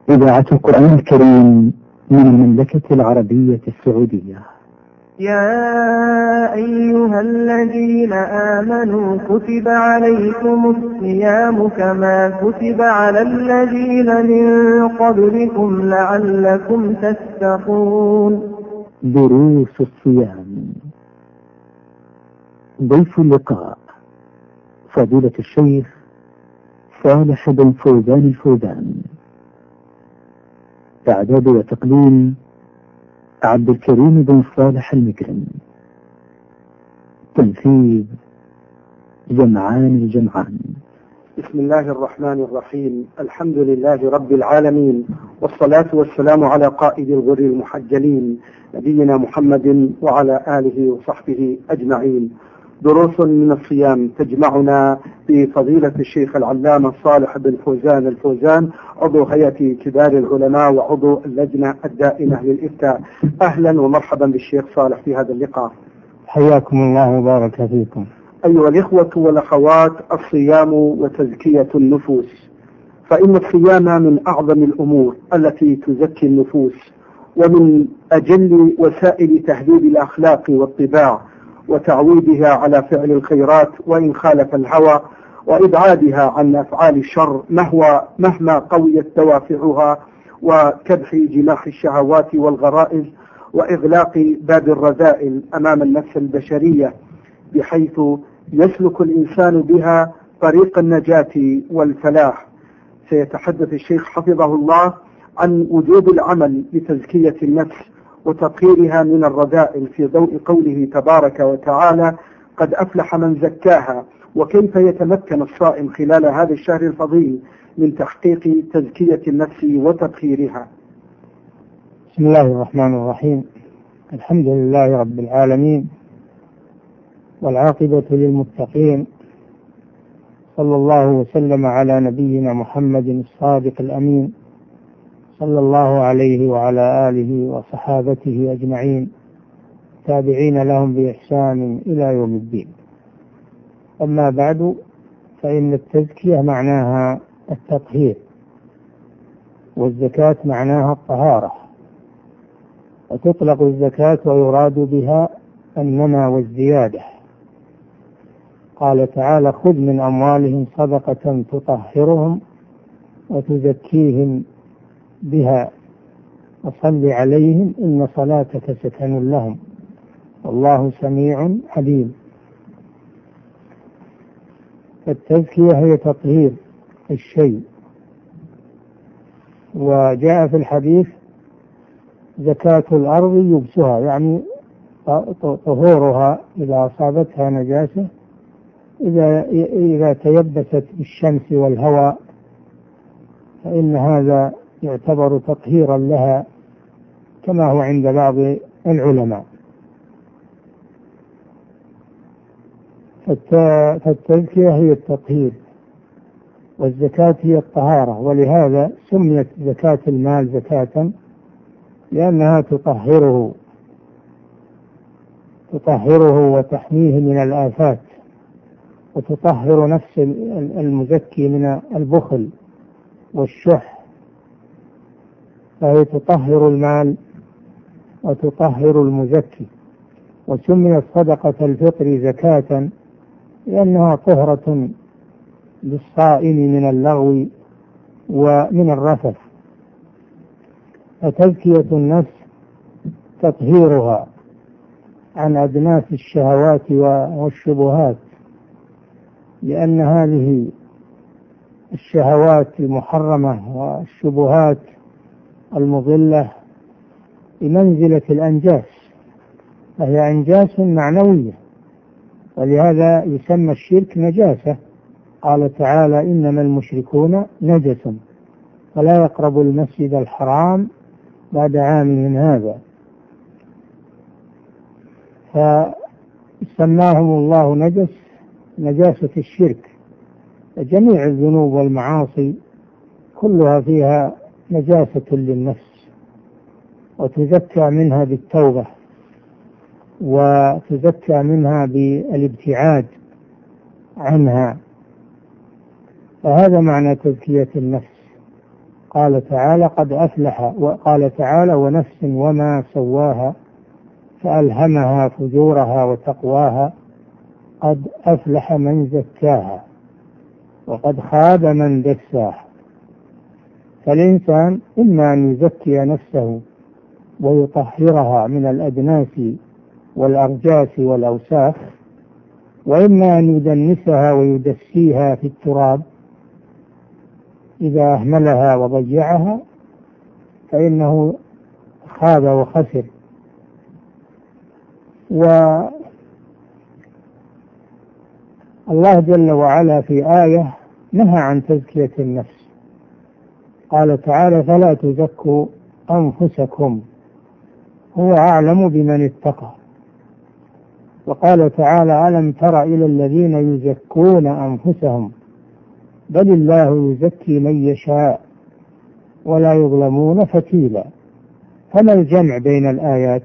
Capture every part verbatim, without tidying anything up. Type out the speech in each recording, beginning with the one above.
إذاعة القرآن الكريم من المملكة العربية السعودية. يا أيها الذين آمنوا كتب عليكم الصيام كما كتب على الذين من قبلكم لعلكم تتقون. دروس الصيام. ضيف اللقاء فضيلة الشيخ صالح بن فوزان الفوزان. إعداد وتقديم عبد الكريم بن صالح المكرم. تنفيذ جمعان الجمعان. بسم الله الرحمن الرحيم. الحمد لله رب العالمين، والصلاة والسلام على قائد الغر المحجلين نبينا محمد وعلى آله وصحبه أجمعين. دروس من الصيام تجمعنا بفضيلة الشيخ العلامة صالح بن فوزان الفوزان، عضو هيئة كبار العلماء وعضو اللجنة الدائمة للإفتاء. أهلا ومرحبا بالشيخ صالح في هذا اللقاء. حياكم الله وبارك فيكم. أيها الإخوة والأخوات، الصيام وتزكية النفوس، فإن الصيام من أعظم الأمور التي تزكي النفوس، ومن أجل وسائل تهذيب الأخلاق والطباع وتعويدها على فعل الخيرات وإن خالف الهوى، وإبعادها عن أفعال الشر مهما مهما قويت دوافعها، وكبح جماح الشهوات والغرائز، وإغلاق باب الرذائل أمام النفس البشرية، بحيث يسلك الإنسان بها طريق النجاة والفلاح. سيتحدث الشيخ حفظه الله عن وجوب العمل لتزكية النفس وتطهيرها من الرذائل في ضوء قوله تبارك وتعالى: قد أفلح من زكاها، وكيف يتمكن الصائم خلال هذا الشهر الفضيل من تحقيق تزكية النفس وتطهيرها. بسم الله الرحمن الرحيم. الحمد لله رب العالمين، والعاقبة للمتقين، صلى الله وسلم على نبينا محمد الصادق الأمين، صلى الله عليه وعلى آله وصحابته أجمعين، تابعين لهم بإحسان إلى يوم الدين. أما بعد، فإن التزكية معناها التطهير، والزكاة معناها الطهارة، وتطلق الزكاة ويراد بها النمى والزيادة. قال تعالى: خذ من أموالهم صدقة تطهرهم وتزكيهم بها وصل عليهم إن صلاتك سكن لهم والله سميع عليم. التزكية هي تطهير الشيء، وجاء في الحديث: زكاة الأرض يبسها، يعني طهورها إذا أصابتها نجاسة، إذا إذا تيبست بالشمس والهواء، فإن هذا يعتبر تطهيرا لها، كما هو عند بعض العلماء. فالتزكية هي التطهير، والزكاة هي الطهارة، ولهذا سميت زكاة المال زكاة، لأنها تطهره تطهره وتحميه من الآفات، وتطهر نفس المزكي من البخل والشح، فهي تطهر المال وتطهر المزكي. وسميت صدقة الفطر زكاة لأنها طهرة للصائم من اللغو ومن الرفث. فتزكية النفس تطهيرها عن أدناس الشهوات والشبهات، لأن هذه الشهوات المحرمة والشبهات المضلة بمنزلة الأنجاس، فهي أنجاس معنوية، ولهذا يسمى الشرك نجاسة. قال تعالى: إنما المشركون نجس فلا يقربوا المسجد الحرام بعد عامهم هذا. فسماهم الله نجس نجاسة الشرك. جميع الذنوب والمعاصي كلها فيها نجاسة للنفس، وتزكى منها بالتوبة، وتزكى منها بالابتعاد عنها. فهذا معنى تزكية النفس. قال تعالى قد أفلح، وقال تعالى ونفس وما سواها فألهمها فجورها وتقواها قد أفلح من زكاها وقد خاب من دساها. فالإنسان إما أن يزكي نفسه ويطهرها من الأدناس والأرجاس والأوساخ، وإما أن يدنسها ويدسيها في التراب إذا أهملها وضيعها، فإنه خاب وخسر. والله جل وعلا في آية نهى عن تزكية النفس، قال تعالى فلا تزكوا أنفسكم هو أعلم بمن اتقى. وقال تعالى ألم تر إلى الذين يزكون أنفسهم بل الله يزكي من يشاء ولا يظلمون فتيلا. فما الجمع بين الآيات؟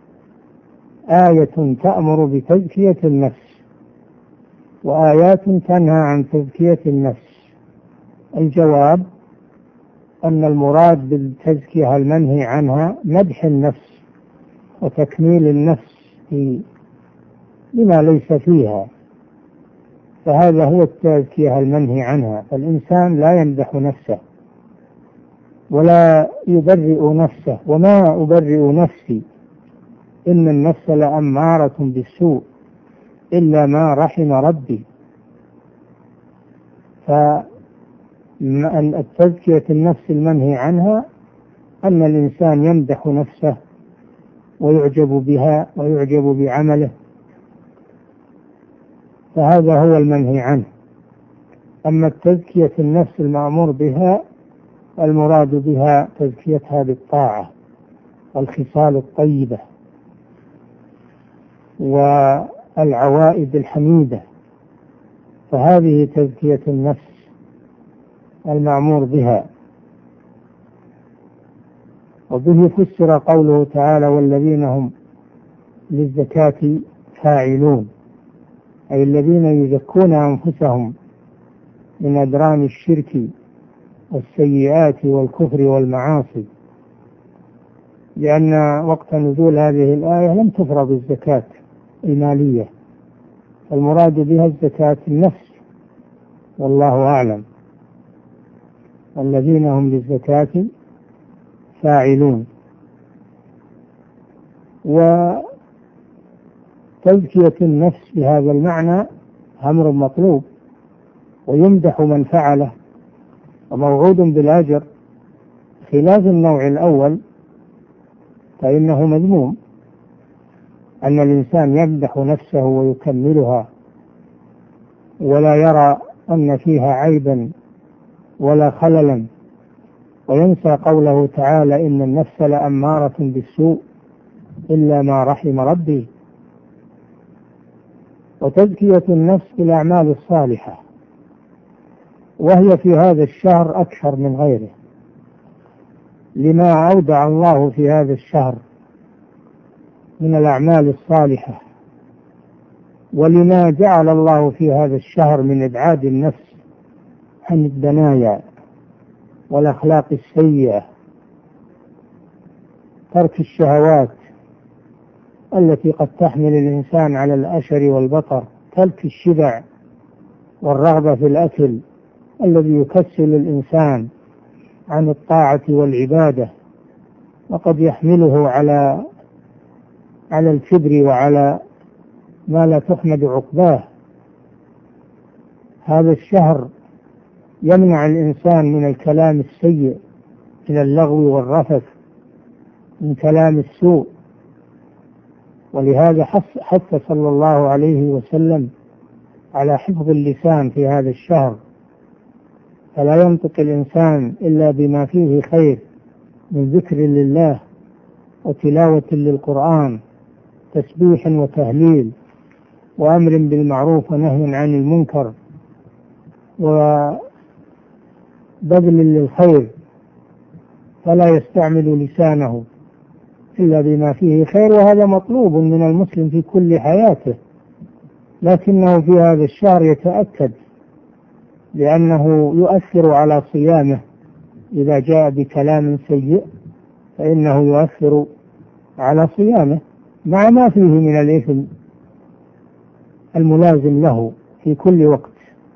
آية تأمر بتزكية النفس وآيات تنهى عن تزكية النفس. الجواب أن المراد بالتزكية المنهي عنها مدح النفس وتكميل النفس بما ليس فيها، فهذا هو التزكية المنهي عنها. فالإنسان لا يمدح نفسه ولا يبرئ نفسه، وما أبرئ نفسي إن النفس لأمارة بالسوء إلا ما رحم ربي. فالتزكية النفس المنهي عنها أن الإنسان يمدح نفسه ويعجب بها ويعجب بعمله، فهذا هو المنهي عنه. أما التزكية النفس المأمور بها المراد بها تزكيتها بالطاعة والخصال الطيبة والعوائد الحميدة، فهذه تزكية النفس المأمور بها. وبه فسر قوله تعالى والذين هم للزكاة فاعلون، أي الذين يزكون أنفسهم من أدران الشرك والسيئات والكفر والمعاصي، لأن وقت نزول هذه الآية لم تفرض الزكاة المالية، المراد بها الزكاة النفس والله أعلم. والذين هم للزكاة فاعلون. وتزكية النفس بهذا المعنى أمر مطلوب ويمدح من فعله وموعود بالأجر، خلاف النوع الأول فإنه مذموم، أن الإنسان يمدح نفسه ويكملها ولا يرى أن فيها عيبا ولا خللا، وينسى قوله تعالى إن النفس لأمارة بالسوء إلا ما رحم ربي. وتزكية النفس بالأعمال الصالحة، وهي في هذا الشهر أكثر من غيره لما أودع الله في هذا الشهر من الأعمال الصالحة، ولما جعل الله في هذا الشهر من إبعاد النفس عن الدنايا والأخلاق السيئة، ترك الشهوات التي قد تحمل الإنسان على الأشر والبطر، ترك الشبع والرغبة في الأكل الذي يكسل الإنسان عن الطاعة والعبادة وقد يحمله على على الكبر وعلى ما لا تحمد عقباه. هذا الشهر يمنع الإنسان من الكلام السيء، من اللغو والرفث، من كلام السوء، ولهذا حث صلى الله عليه وسلم على حفظ اللسان في هذا الشهر، فلا ينطق الإنسان إلا بما فيه خير من ذكر لله وتلاوة للقرآن، تسبيح وتهليل وأمر بالمعروف ونهي عن المنكر وبذل للخير، فلا يستعمل لسانه إلا بما فيه خير. وهذا مطلوب من المسلم في كل حياته، لكنه في هذا الشهر يتأكد، لأنه يؤثر على صيامه إذا جاء بكلام سيء فإنه يؤثر على صيامه مع ما فيه من الإثم الملازم له في كل وقت.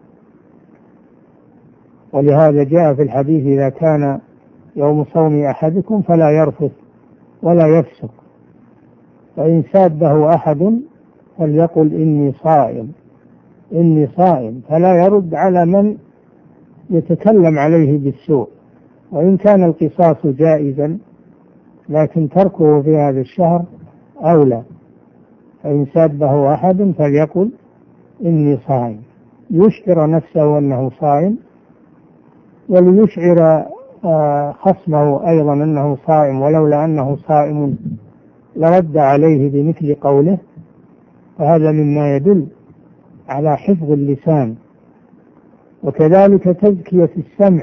ولهذا جاء في الحديث: إذا كان يوم صوم أحدكم فلا يرفث ولا يفسق، فإن سابه أحد فليقل إني صائم إني صائم، فلا يرد على من يتكلم عليه بالسوء، وإن كان القصاص جائزا لكن تركه في هذا الشهر أولى. فإن سابه أحد فليقل إني صائم، يشعر نفسه أنه صائم، وليشعر خصمه أيضا أنه صائم، ولولا أنه صائم لرد عليه بمثل قوله. فهذا مما يدل على حفظ اللسان. وكذلك تزكية السمع،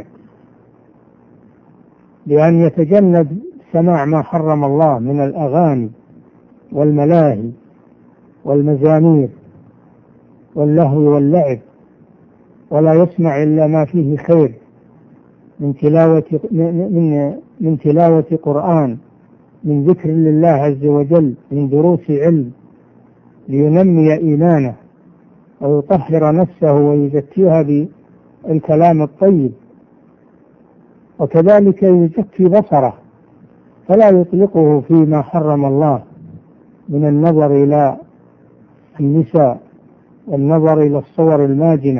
بأن يتجنب سماع ما حرم الله من الأغاني والملاهي والمزامير واللهو واللعب، ولا يسمع إلا ما فيه خير من تلاوة من من تلاوة قرآن، من ذكر لله عز وجل، من دروس علم، لينمي إيمانه ويطهر نفسه ويزكيها بالكلام الطيب. وكذلك يزكي بصره، فلا يطلقه فيما حرم الله من النظر إلى النساء والنظر إلى الصور الماجنة،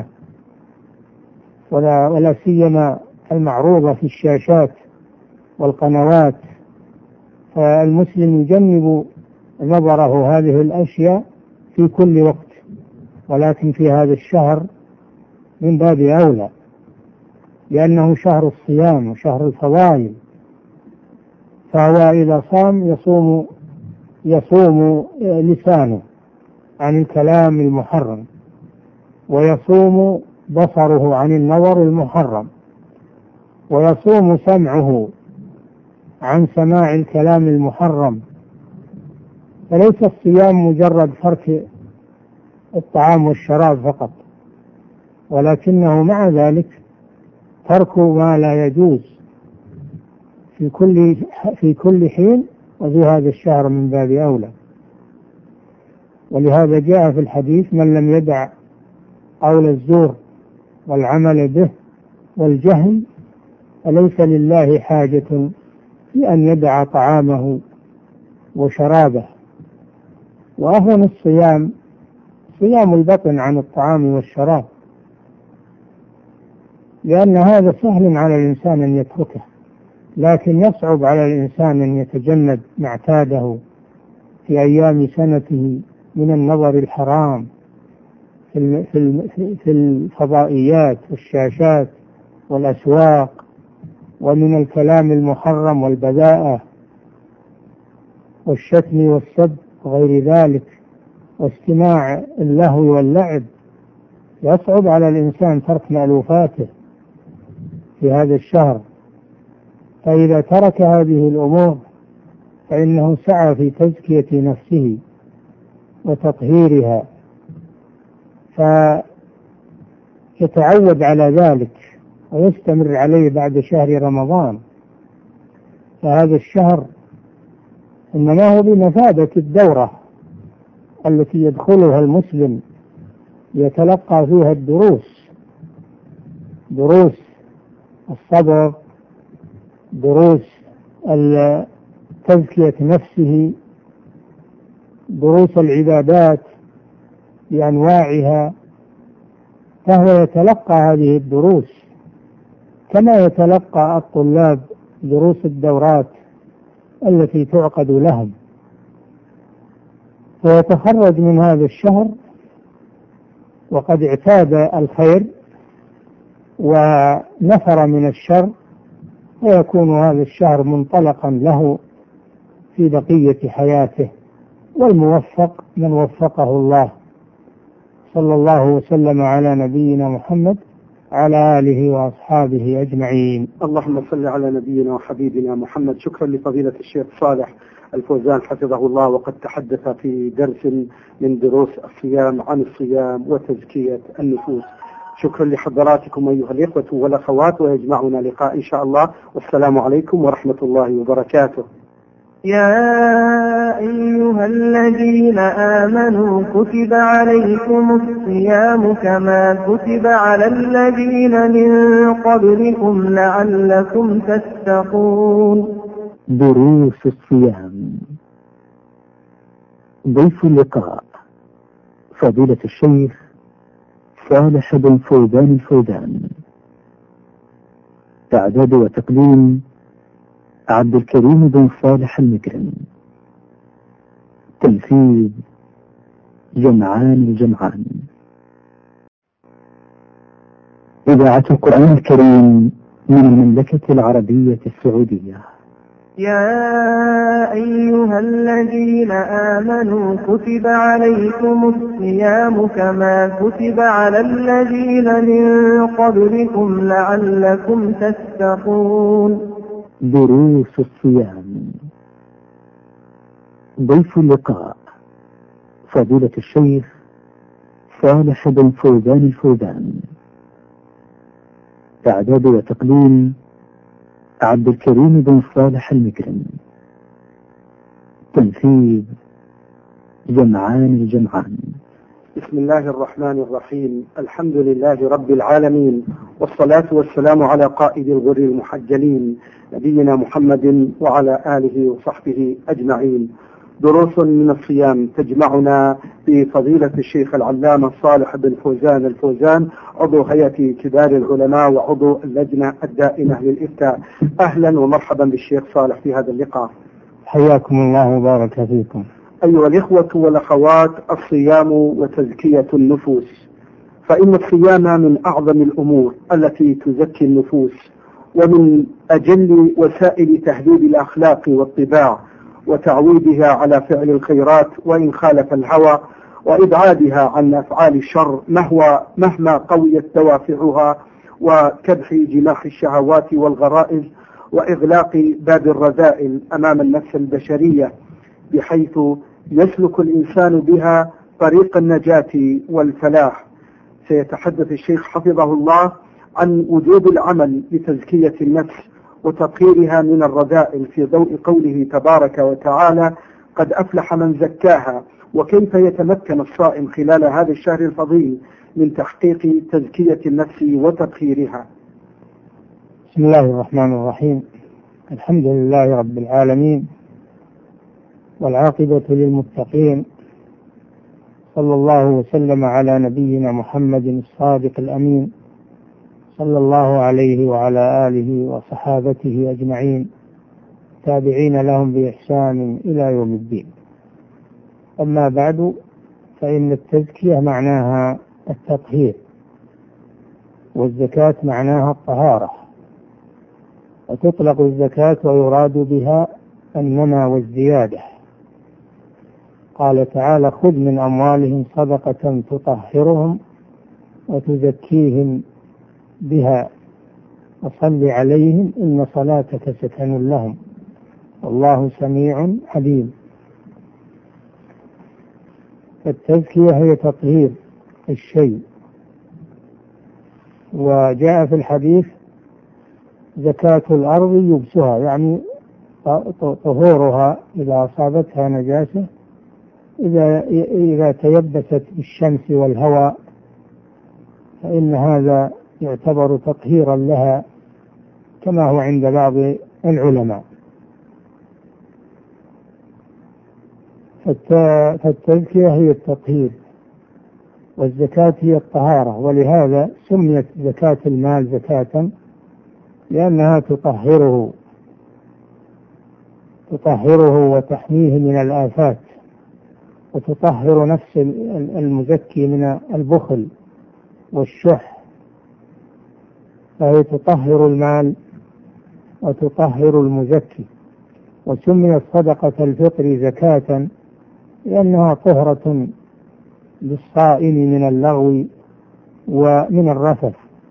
ولا, ولا سيما المعروضة في الشاشات والقنوات. فالمسلم يجنب نظره هذه الأشياء في كل وقت، ولكن في هذا الشهر من باب أولى، لأنه شهر الصيام وشهر الفضائل. فهو إذا صام يصوم يصوم لسانه عن الكلام المحرم، ويصوم بصره عن النظر المحرم، ويصوم سمعه عن سماع الكلام المحرم. فليس الصيام مجرد ترك الطعام والشراب فقط، ولكنه مع ذلك ترك ما لا يجوز في كل في كل حين، وفي هذا الشهر من باب أولى. ولهذا جاء في الحديث: من لم يدع قول الزور والعمل به والجهل فليس لله حاجة في أن يدع طعامه وشرابه. وأهون الصيام صيام البطن عن الطعام والشراب، لأن هذا سهل على الإنسان أن يتركه، لكن يصعب على الإنسان أن يتجنب ما اعتاده في أيام سنته من النظر الحرام في في الفضائيات والشاشات والأسواق، ومن الكلام المحرم والبذاءة والشتم والسب وغير ذلك، واستماع اللهو واللعب. يصعب على الإنسان ترك مألوفاته في هذا الشهر، فإذا ترك هذه الأمور فإنه سعى في تزكية نفسه وتطهيرها، فيتعود على ذلك ويستمر عليه بعد شهر رمضان. فهذا الشهر إنما هو بمثابة الدورة التي يدخلها المسلم يتلقى فيها الدروس، دروس الصبر، دروس تزكية نفسه، دروس العبادات بأنواعها. فهو يتلقى هذه الدروس كما يتلقى الطلاب دروس الدورات التي تعقد لهم، فيتخرج من هذا الشهر وقد اعتاد الخير ونفر من الشر، ويكون هذا الشهر منطلقا له في بقية حياته. والموفق من وفقه الله. صلى الله وسلم على نبينا محمد على آله وأصحابه أجمعين. اللهم صل على نبينا وحبيبنا محمد. شكرا لفضيلة الشيخ صالح الفوزان حفظه الله، وقد تحدث في درس من دروس الصيام عن الصيام وتزكية النفوس. شكرا لحضراتكم أيها الإخوة والأخوات، ويجمعنا لقاء إن شاء الله، والسلام عليكم ورحمة الله وبركاته. يا أيها الذين آمنوا كتب عليكم الصيام كما كتب على الذين من قبلكم لعلكم تتقون. دروس الصيام. ضيف اللقاء فضيلة الشيخ صالح بن فوزان الفوزان. إعداد وتقديم عبد الكريم بن صالح المكرم. تنفيذ جمعان الجمعان. إذاعة القرآن الكريم من المملكة العربية السعودية. يا أيها الذين آمنوا كتب عليكم الصيام كما كتب على الذين من قبلكم لعلكم تتقون. دروس الصيام. ضيف اللقاء فضيلة الشيخ صالح بن فوزان الفوزان. إعداد وتقديم عبد الكريم بن صالح المكرم. تنفيذ جمعان الجمعان. بسم الله الرحمن الرحيم. الحمد لله رب العالمين، والصلاة والسلام على قائد الغر المحجلين نبينا محمد وعلى آله وصحبه أجمعين. دروس من الصيام تجمعنا بفضيلة الشيخ العلامة صالح بن فوزان الفوزان، عضو هيئة كبار العلماء وعضو اللجنة الدائمة للإفتاء. أهلا ومرحبا بالشيخ صالح في هذا اللقاء. حياكم الله وبارك فيكم. أيها الإخوة والأخوات، الصيام وتزكية النفوس. فإن الصيام من أعظم الأمور التي تزكي النفوس، ومن أجل وسائل تهذيب الأخلاق والطباع وتعويدها على فعل الخيرات وإن خالف الهوى، وإبعادها عن أفعال الشر مهما قويت دوافعها، وكبح جماح الشهوات والغرائز، وإغلاق باب الرذائل أمام النفس البشرية، بحيث يسلك الإنسان بها طريق النجاة والفلاح. سيتحدث الشيخ حفظه الله عن وجوب العمل لتزكية النفس وتطهيرها من الرذائل في ضوء قوله تبارك وتعالى: قد أفلح من زكاها، وكيف يتمكن الصائم خلال هذا الشهر الفضيل من تحقيق تزكية النفس وتطهيرها. بسم الله الرحمن الرحيم. الحمد لله رب العالمين، والعاقبة للمتقين، صلى الله وسلم على نبينا محمد الصادق الأمين، صلى الله عليه وعلى آله وصحابته أجمعين، تابعين لهم بإحسان إلى يوم الدين. أما بعد، فإن التزكية معناها التطهير، والزكاة معناها الطهارة. وتطلق الزكاة ويراد بها النمى والزيادة. قال تعالى: خذ من أموالهم صدقة تطهرهم وتزكيهم بها وصل عليهم إن صلاتك سكن لهم والله سميع عليم. فالتزكية هي تطهير الشيء. وجاء في الحديث: زكاة الأرض يبسها، يعني طهورها إذا أصابتها نجاسة، إذا إذا تيبست بالشمس والهواء، فإن هذا يعتبر تطهيرا لها، كما هو عند بعض العلماء. فالتزكية هي التطهير، والزكاة هي الطهارة. ولهذا سميت زكاة المال زكاة، لأنها تطهره تطهره وتحميه من الآفات، وتطهر نفس المزكي من البخل والشح. فهي تطهر المال وتطهر المزكي. وسميت صدقة الفطر زكاة لأنها طهرة للصائم من اللغو ومن الرفث.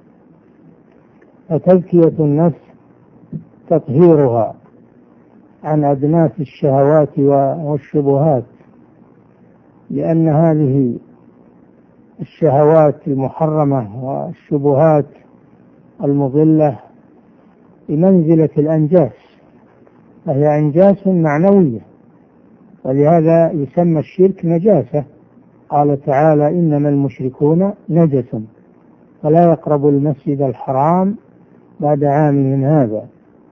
فتزكية النفس تطهيرها عن أدناس الشهوات والشبهات، لأن هذه الشهوات المحرمة والشبهات المضلة بمنزلة الأنجاس، فهي أنجاس معنوية، ولهذا يسمى الشرك نجاسة. قال تعالى: إنما المشركون نجس فلا يقربوا المسجد الحرام بعد عامهم هذا.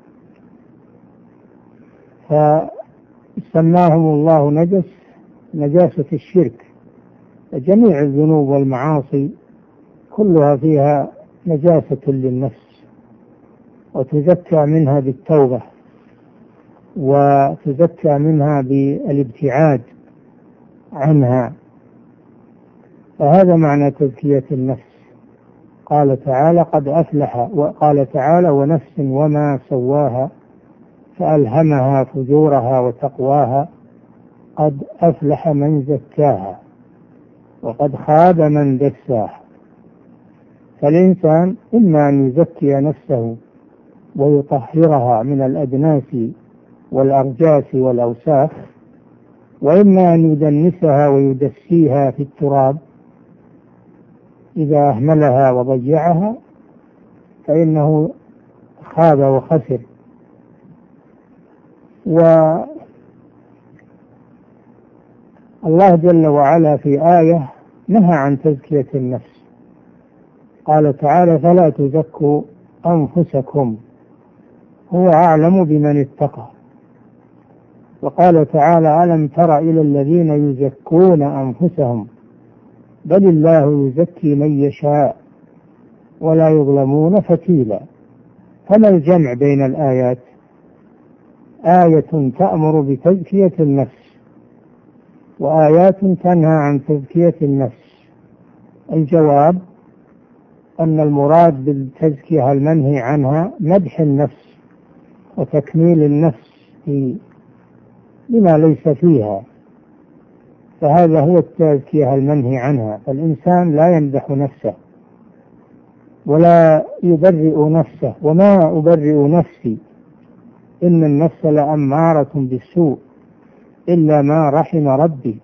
فسماهم الله نجس نجاسة الشرك. جميع الذنوب والمعاصي كلها فيها نجاسة للنفس، وتزكى منها بالتوبة، وتزكى منها بالابتعاد عنها. فهذا معنى تزكية النفس. قال تعالى: قد أفلح، وقال تعالى: ونفس وما سواها فألهمها فجورها وتقواها قد أفلح من زكاها وقد خاب من دساها. فالإنسان إما أن يزكي نفسه ويطهرها من الأدناس والأرجاس والأوساخ، وإما أن يدنسها ويدسيها في التراب إذا أهملها وضيعها، فإنه خاب وخسر. والله جل وعلا في آية نهى عن تزكية النفس. قال تعالى: فلا تزكوا أنفسكم هو أعلم بمن اتقى. وقال تعالى: ألم تر إلى الذين يزكون أنفسهم بل الله يزكي من يشاء ولا يظلمون فتيلا. فما الجمع بين الآيات؟ آية تأمر بتزكية النفس وآيات تنهى عن تزكية النفس. الجواب أن المراد بالتزكية المنهي عنها مدح النفس وتكميل النفس بما ليس فيها، فهذا هو التزكية المنهي عنها. فالإنسان لا يمدح نفسه ولا يبرئ نفسه. وما أبرئ نفسي إن النفس لأمارة بالسوء إلا ما رحم ربي.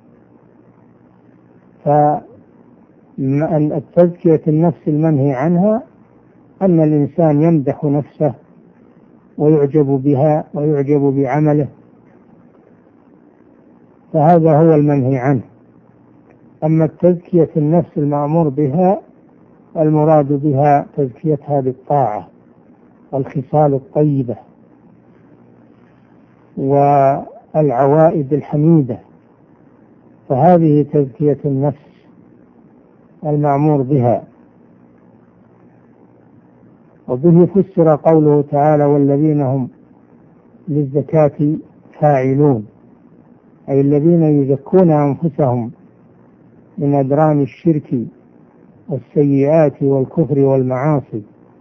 فالتزكية النفس المنهي عنها أن الإنسان يمدح نفسه ويعجب بها ويعجب بعمله، فهذا هو المنهي عنه. أما التزكية النفس المأمور بها المراد بها تزكيتها بالطاعة والخصال الطيبة والعوائد الحميدة، فهذه تزكية النفس المأمور بها. وبه فسر قوله تعالى: والذين هم للزكاة فاعلون، أي الذين يزكون أنفسهم من أدران الشرك والسيئات والكفر والمعاصي،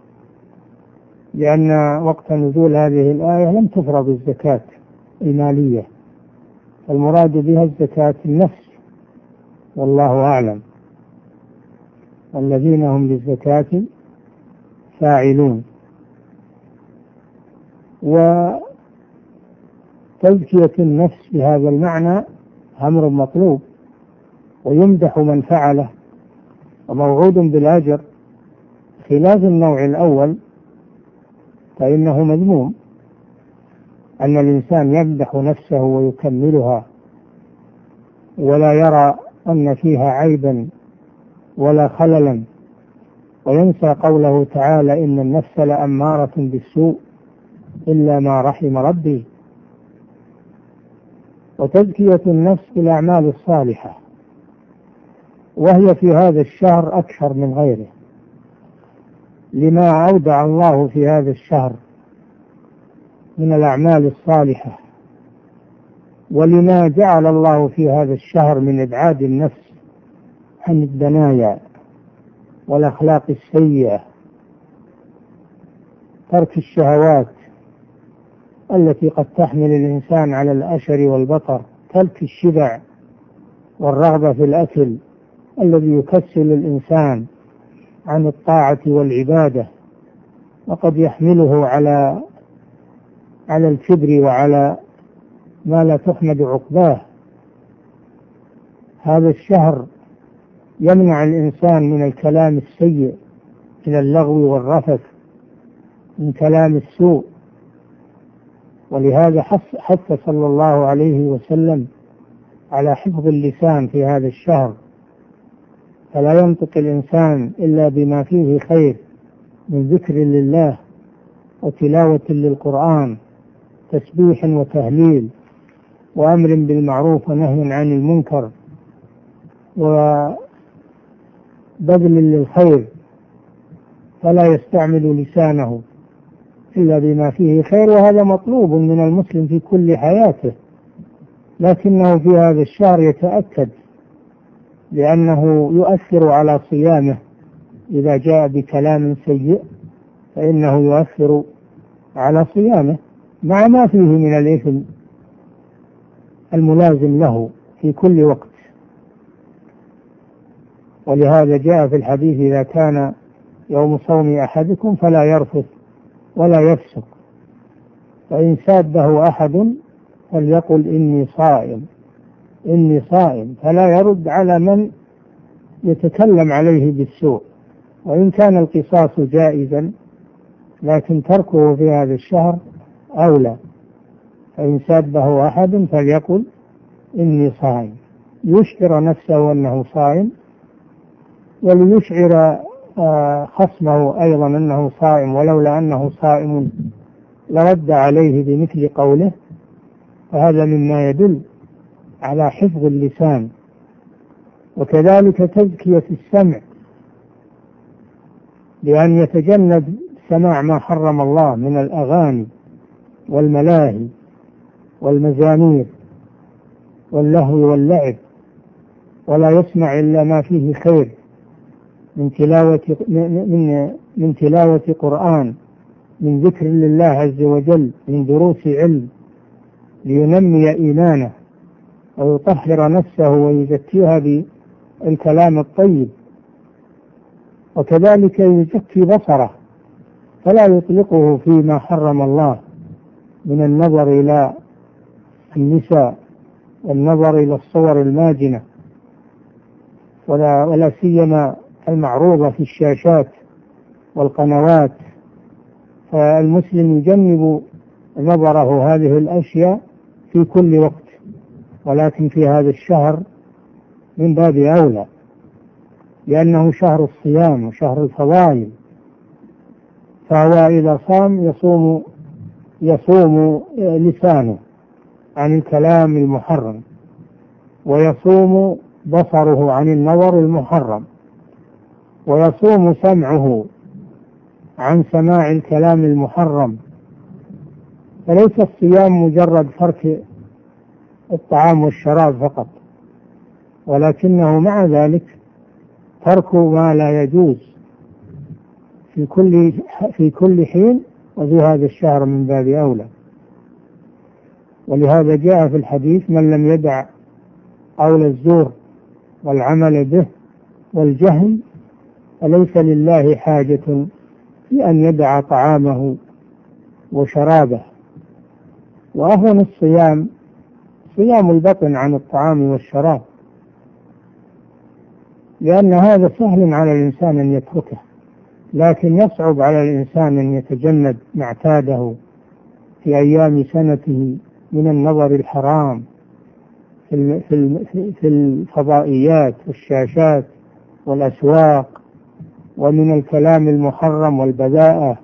لأن وقت نزول هذه الآية لم تفرض الزكاة المالية، المراد بها الزكاة النفس، والله أعلم. الذين هم للزكاة فاعلون. وتزكية النفس بهذا المعنى أمر مطلوب ويمدح من فعله وموعود بالأجر، خلاف النوع الأول فإنه مذموم، أن الإنسان يمدح نفسه ويكملها ولا يرى أن فيها عيبا ولا خللا، وينسى قوله تعالى: إن النفس لأمارة بالسوء إلا ما رحم ربي. وتزكية النفس بالأعمال الصالحة، وهي في هذا الشهر أكثر من غيره، لما أودع الله في هذا الشهر من الأعمال الصالحة، ولما جعل الله في هذا الشهر من إبعاد النفس عن الدنايا والأخلاق السيئة، ترك الشهوات التي قد تحمل الإنسان على الأشر والبطر، ترك الشبع والرغبة في الأكل الذي يكسل الإنسان عن الطاعة والعبادة، وقد يحمله على على الكبر وعلى ما لا تحمد عقباه. هذا الشهر يمنع الإنسان من الكلام السيء، من اللغو والرفث، من كلام السوء. ولهذا حث صلى الله عليه وسلم على حفظ اللسان في هذا الشهر، فلا ينطق الإنسان إلا بما فيه خير من ذكر لله وتلاوة للقرآن، تسبيح وتهليل، وأمر بالمعروف ونهي عن المنكر، وبذل للخير، فلا يستعمل لسانه إلا بما فيه خير. وهذا مطلوب من المسلم في كل حياته، لكنه في هذا الشهر يتأكد، لأنه يؤثر على صيامه. إذا جاء بكلام سيء فإنه يؤثر على صيامه مع ما فيه من الإثم الملازم له في كل وقت. ولهذا جاء في الحديث: إذا كان يوم صوم أحدكم فلا يرفث ولا يفسق، فإن سابه أحد فليقل إني صائم إني صائم، فلا يرد على من يتكلم عليه بالسوء، وإن كان القصاص جائزا لكن تركه في هذا الشهر أولى. فإن سابه أحد فليقل إني صائم، يشعر نفسه أنه صائم، وليشعر خصمه أيضا أنه صائم، ولولا أنه صائم لرد عليه بمثل قوله. فهذا مما يدل على حفظ اللسان. وكذلك تزكية السمع، بأن يتجنب سماع ما حرم الله من الأغاني والملاهي والمزامير واللهو واللعب، ولا يسمع إلا ما فيه خير من تلاوة من من تلاوة قرآن، من ذكر لله عز وجل، من دروس علم، لينمي إيمانه ويطهر نفسه ويزكيها بالكلام الطيب. وكذلك يزكي بصره، فلا يطلقه فيما حرم الله من النظر إلى النساء والنظر إلى الصور الماجنة، ولا, ولا سيما المعروضة في الشاشات والقنوات. فالمسلم يجنب نظره هذه الأشياء في كل وقت، ولكن في هذا الشهر من باب أولى، لأنه شهر الصيام وشهر الفضائل. فهو إذا صام يصوم يصوم لسانه عن الكلام المحرم، ويصوم بصره عن النظر المحرم، ويصوم سمعه عن سماع الكلام المحرم. فليس الصيام مجرد ترك الطعام والشراب فقط، ولكنه مع ذلك ترك ما لا يجوز في كل في كل حين، وفي هذا الشهر من باب أولى. ولهذا جاء في الحديث: من لم يدع قول الزور والعمل به والجهل فليس لله حاجة في أن يدع طعامه وشرابه. وأهون الصيام صيام البطن عن الطعام والشراب، لأن هذا سهل على الإنسان أن يتركه، لكن يصعب على الإنسان أن يتجنب ما اعتاده في أيام سنته من النظر الحرام في في الفضائيات والشاشات والأسواق، ومن الكلام المحرم والبذاءة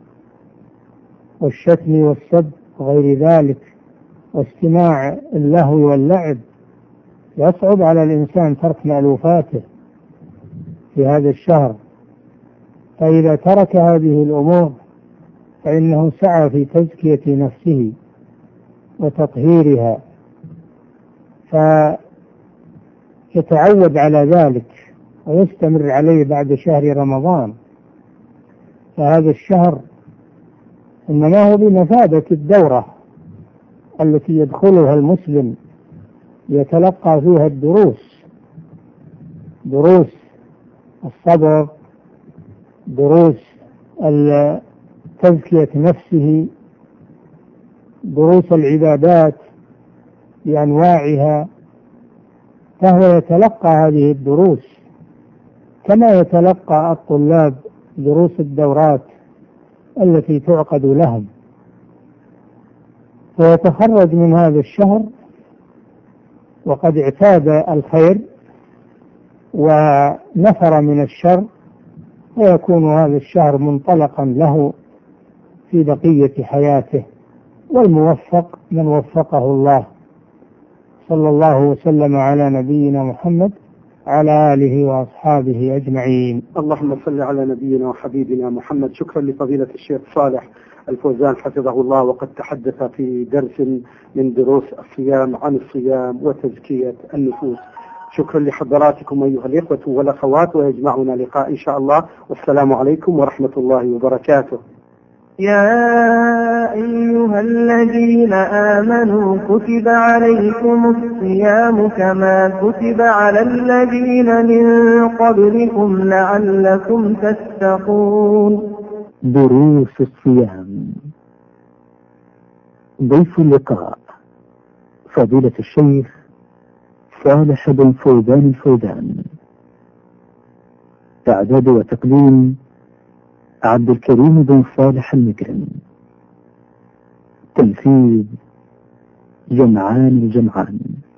والشتم والسب وغير ذلك، واستماع اللهو واللعب. يصعب على الإنسان ترك مألوفاته في هذا الشهر، فإذا ترك هذه الأمور فإنه سعى في تزكية نفسه وتطهيرها، فيتعود على ذلك ويستمر عليه بعد شهر رمضان. فهذا الشهر إنما هو بمثابة الدورة التي يدخلها المسلم يتلقى فيها الدروس، دروس الصبر، دروس تزكية نفسه، دروس العبادات بأنواعها. فهو يتلقى هذه الدروس كما يتلقى الطلاب دروس الدورات التي تعقد لهم، فيتخرج من هذا الشهر وقد اعتاد الخير ونفر من الشر، ويكون هذا الشهر منطلقا له في بقية حياته. والموفق من وفقه الله. صلى الله وسلم على نبينا محمد على آله وأصحابه أجمعين. اللهم صل على نبينا وحبيبنا محمد. شكرا لفضيلة الشيخ صالح الفوزان حفظه الله، وقد تحدث في درس من دروس الصيام عن الصيام وتزكية النفوس. شكرا لحضراتكم أيها الإخوة والأخوات، ويجمعنا لقاء إن شاء الله، والسلام عليكم ورحمة الله وبركاته. يا أيها الذين آمنوا كتب عليكم الصيام كما كتب على الذين من قبلكم لعلكم تتقون. دروس الصيام. ضيف اللقاء فضيلة الشيخ صالح بن فوزان الفوزان. إعداد وتقديم عبد الكريم بن صالح المكرم. تنفيذ جمعان الجمعان.